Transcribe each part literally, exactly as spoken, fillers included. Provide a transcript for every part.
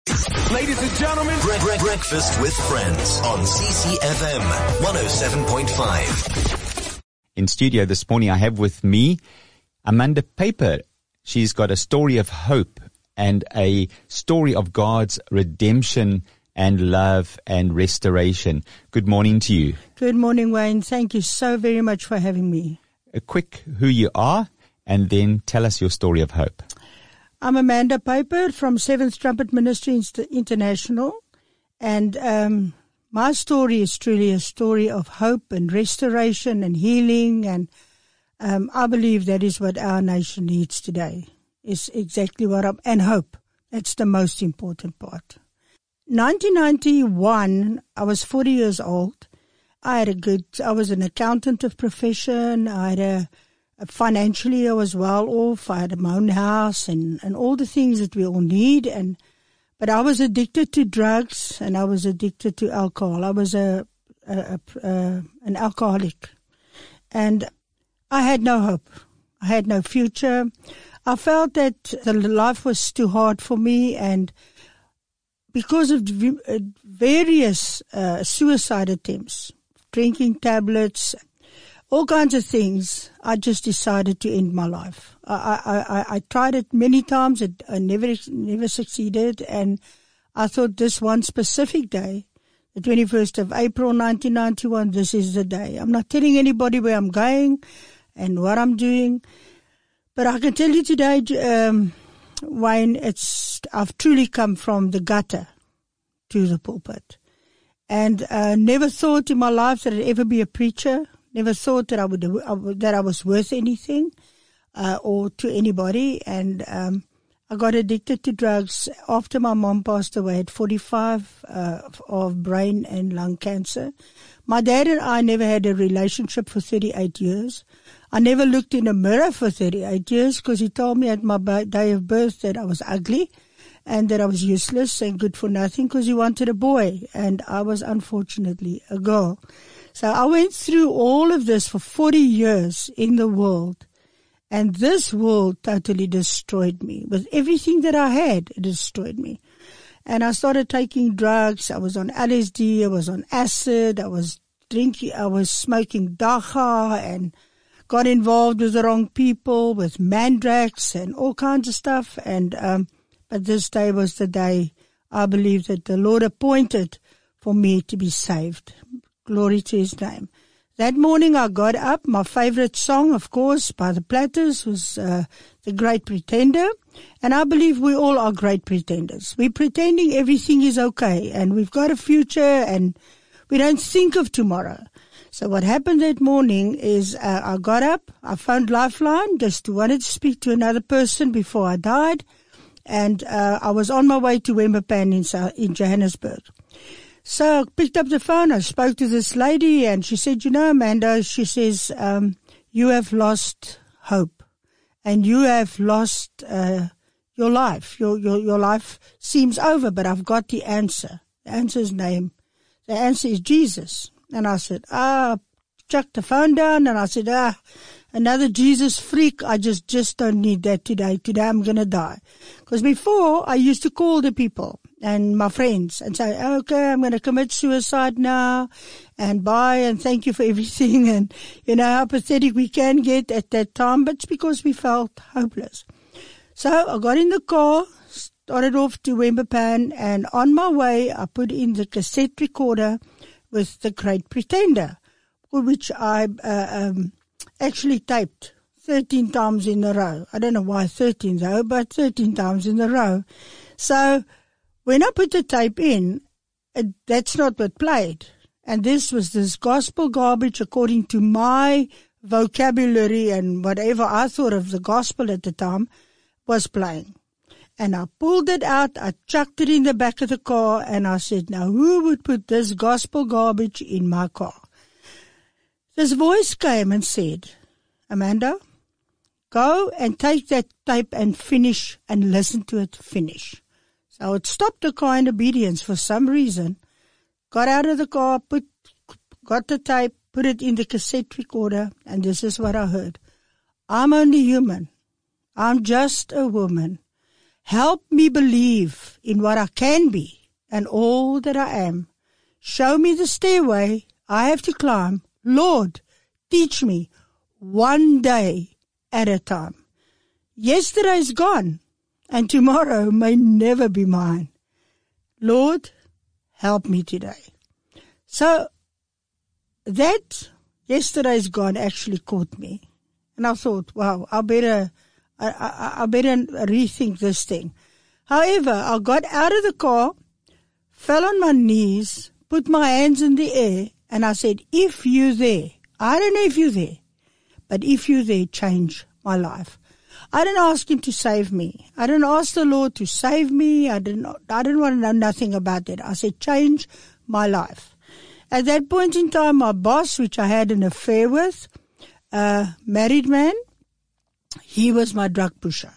Ladies and gentlemen, Bre- Bre- Breakfast with Friends on C C F M one oh seven point five. In studio this morning, I have with me Amanda Paper. She's got a story of hope and a story of God's redemption and love and restoration. Good morning to you. Good morning, Wayne. Thank you so very much for having me. A quick who you are, and then tell us your story of hope. I'm Amanda Paper from Seventh Trumpet Ministry International, and um, my story is truly a story of hope and restoration and healing, and um, I believe that is what our nation needs today, is exactly what I'm, and hope. That's the most important part. nineteen ninety-one, I was forty years old. I had a good, I was an accountant of profession. I had a, a financially I was well off. I had my own house and, and all the things that we all need. And, but I was addicted to drugs and I was addicted to alcohol. I was a, a, a, a an alcoholic, and I had no hope. I had no future. I felt that the life was too hard for me, and because of various uh, suicide attempts, drinking tablets, all kinds of things, I just decided to end my life. I, I, I, I tried it many times. It I never, never succeeded. And I thought this one specific day, the twenty-first of April, nineteen ninety-one, this is the day. I'm not telling anybody where I'm going and what I'm doing, but I can tell you today, um, Wayne, it's, I've truly come from the gutter to the pulpit. And uh, never thought in my life that I'd ever be a preacher. Never thought that I would, I would that I was worth anything uh, or to anybody. And um, I got addicted to drugs after my mom passed away at forty-five uh, of brain and lung cancer. My dad and I never had a relationship for thirty-eight years. I never looked in a mirror for thirty-eight years because he told me at my day of birth that I was ugly and that I was useless and good for nothing because he wanted a boy, and I was unfortunately a girl. So I went through all of this for forty years in the world, and this world totally destroyed me. With everything that I had, it destroyed me. And I started taking drugs. I was on L S D, I was on acid, I was drinking, I was smoking dacha, and got involved with the wrong people, with mandrax and all kinds of stuff. And um, but this day was the day I believe that the Lord appointed for me to be saved. Glory to His name. That morning I got up. My favorite song, of course, by the Platters was uh, The Great Pretender. And I believe we all are great pretenders. We're pretending everything is okay and we've got a future and we don't think of tomorrow. So what happened that morning is uh, I got up, I phoned Lifeline, just wanted to speak to another person before I died. And uh, I was on my way to Wembapan in, South, in Johannesburg. So I picked up the phone, I spoke to this lady, and she said, you know, Amanda, she says, um, you have lost hope and you have lost uh, your life. Your, your, your life seems over, but I've got the answer. The answer's name. The answer is Jesus. And I said, ah, chucked the phone down, and I said, ah, another Jesus freak. I just, just don't need that today. Today I'm going to die. Because before I used to call the people and my friends and say, okay, I'm going to commit suicide now and bye and thank you for everything. And you know how pathetic we can get at that time, but it's because we felt hopeless. So I got in the car, started off to Wembapan, and on my way I put in the cassette recorder with The Great Pretender, which I uh, um, actually taped thirteen times in a row. I don't know why thirteen though, but thirteen times in a row. So when I put the tape in, it, that's not what played. And this was this gospel garbage according to my vocabulary and whatever I thought of the gospel at the time was playing. And I pulled it out, I chucked it in the back of the car, and I said, now who would put this gospel garbage in my car? This voice came and said, Amanda, go and take that tape and finish and listen to it finish. So I would stop the car in obedience for some reason, got out of the car, put, got the tape, put it in the cassette recorder, and this is what I heard. I'm only human. I'm just a woman. Help me believe in what I can be and all that I am. Show me the stairway I have to climb. Lord, teach me one day at a time. Yesterday is gone, and tomorrow may never be mine. Lord, help me today. So that yesterday is gone actually caught me. And I thought, wow, I better, I, I, I better rethink this thing. However, I got out of the car, fell on my knees, put my hands in the air, and I said, if you're there, I don't know if you're there, but if you're there, change my life. I didn't ask him to save me. I didn't ask the Lord to save me. I didn't, I didn't want to know nothing about that. I said, change my life. At that point in time, my boss, which I had an affair with, a married man, he was my drug pusher.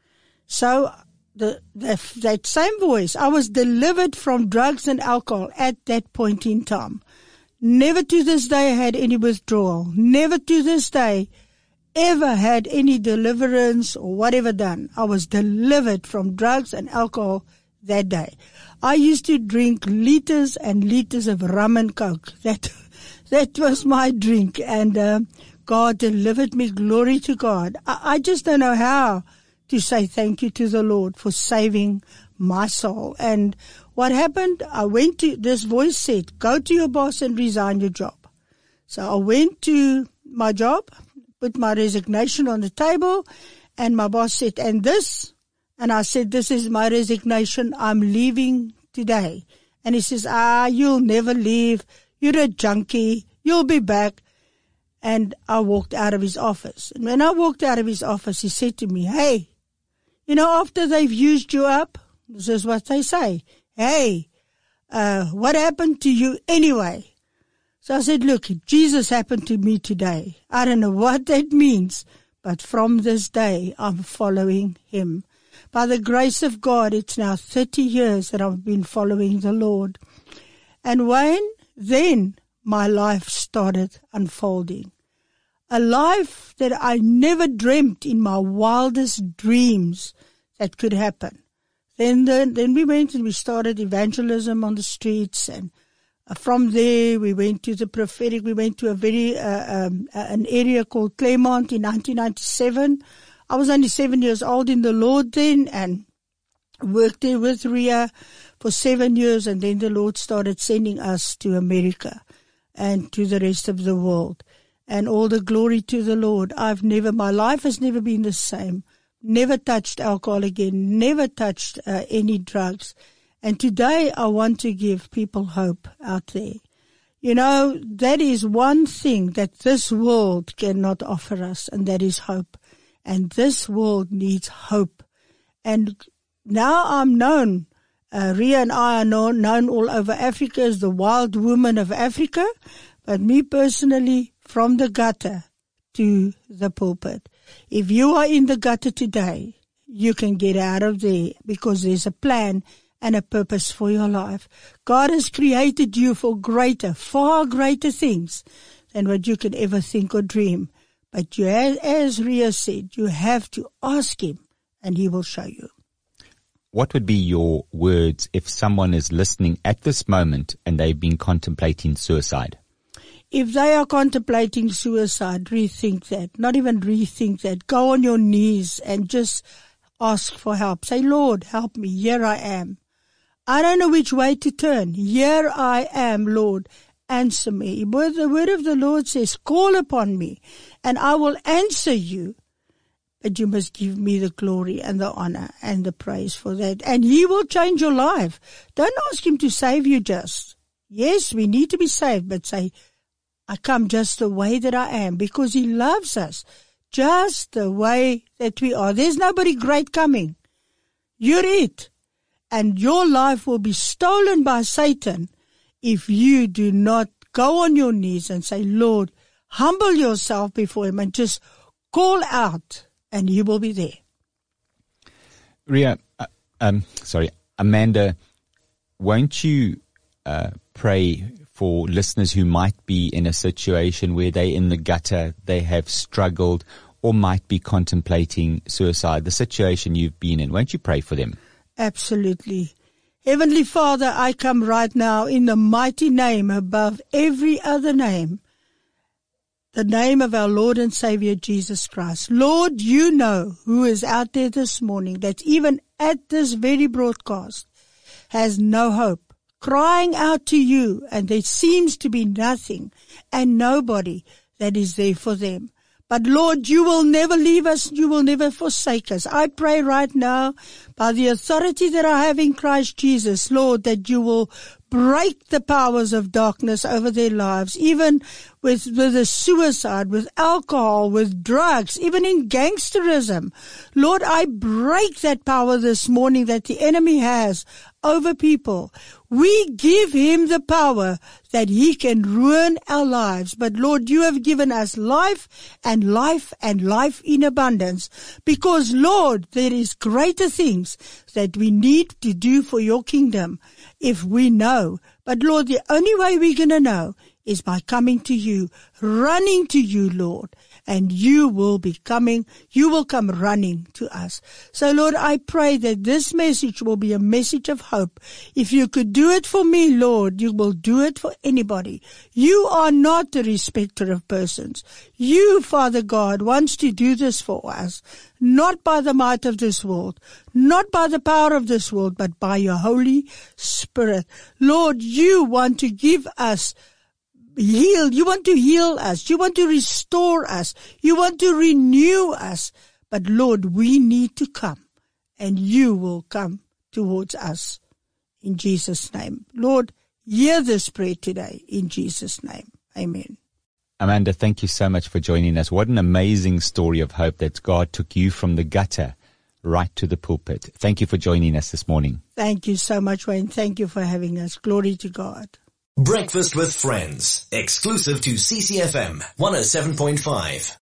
So the, the that same voice, I was delivered from drugs and alcohol at that point in time. Never to this day had any withdrawal. Never to this day ever had any deliverance or whatever done. I was delivered from drugs and alcohol that day. I used to drink liters and liters of rum and coke. That that was my drink, and uh, God delivered me. Glory to God. I, I just don't know how to say thank you to the Lord for saving my soul. And what happened, I went to, this voice said, go to your boss and resign your job. So I went to my job, put my resignation on the table, and my boss said, and this, and I said, this is my resignation, I'm leaving today. And he says, ah, you'll never leave, you're a junkie, you'll be back. And I walked out of his office. And when I walked out of his office, he said to me, hey, you know, after they've used you up, this is what they say, hey, uh, what happened to you anyway? So I said, look, Jesus happened to me today. I don't know what that means, but from this day, I'm following him. By the grace of God, it's now thirty years that I've been following the Lord. And when then my life started unfolding, a life that I never dreamt in my wildest dreams that could happen. Then, the, then we went and we started evangelism on the streets, and uh, from there we went to the prophetic. We went to a very uh, um, uh, an area called Claremont in nineteen ninety-seven. I was only seven years old in the Lord then, and worked there with Ria for seven years, and then the Lord started sending us to America and to the rest of the world. And all the glory to the Lord. I've never, my life has never been the same. Never touched alcohol again, never touched uh, any drugs. And today I want to give people hope out there. You know, that is one thing that this world cannot offer us, and that is hope. And this world needs hope. And now I'm known, uh, Ria and I are known, known all over Africa as the wild woman of Africa. But me personally, from the gutter to the pulpit. If you are in the gutter today, you can get out of there, because there's a plan and a purpose for your life. God has created you for greater, far greater things than what you can ever think or dream. But you, as Ria said, you have to ask him, and he will show you. What would be your words if someone is listening at this moment and they've been contemplating suicide? If they are contemplating suicide, rethink that. Not even rethink that. Go on your knees and just ask for help. Say, Lord, help me. Here I am. I don't know which way to turn. Here I am, Lord. Answer me. But the word of the Lord says, call upon me and I will answer you. But you must give me the glory and the honor and the praise for that. And he will change your life. Don't ask him to save you just. Yes, we need to be saved, but say, I come just the way that I am, because he loves us just the way that we are. There's nobody great coming. You're it. And your life will be stolen by Satan if you do not go on your knees and say, Lord, humble yourself before him and just call out, and he will be there. Ria, uh, um, sorry, Amanda, won't you uh, pray for listeners who might be in a situation where they're in the gutter, they have struggled, or might be contemplating suicide, the situation you've been in. Won't you pray for them? Absolutely. Heavenly Father, I come right now in the mighty name above every other name, the name of our Lord and Savior Jesus Christ. Lord, you know who is out there this morning that even at this very broadcast has no hope, crying out to you, and there seems to be nothing and nobody that is there for them. But Lord, you will never leave us. You will never forsake us. I pray right now, by the authority that I have in Christ Jesus, Lord, that you will break the powers of darkness over their lives, even with, with the suicide, with alcohol, with drugs, even in gangsterism. Lord, I break that power this morning that the enemy has over people. We give him the power that he can ruin our lives. But Lord, you have given us life and life and life in abundance, because Lord, there is greater things that we need to do for your kingdom if we know. But Lord, the only way we're going to know is by coming to you, running to you, Lord, and you will be coming, you will come running to us. So Lord, I pray that this message will be a message of hope. If you could do it for me, Lord, you will do it for anybody. You are not a respecter of persons. You, Father God, wants to do this for us, not by the might of this world, not by the power of this world, but by your Holy Spirit. Lord, you want to give us heal. You want to heal us. You want to restore us. You want to renew us. But Lord, we need to come, and you will come towards us in Jesus' name. Lord, hear this prayer today in Jesus' name. Amen. Amanda, thank you so much for joining us. What an amazing story of hope that God took you from the gutter right to the pulpit. Thank you for joining us this morning. Thank you so much, Wayne. Thank you for having us. Glory to God. Breakfast with Friends, exclusive to C C F M one oh seven point five.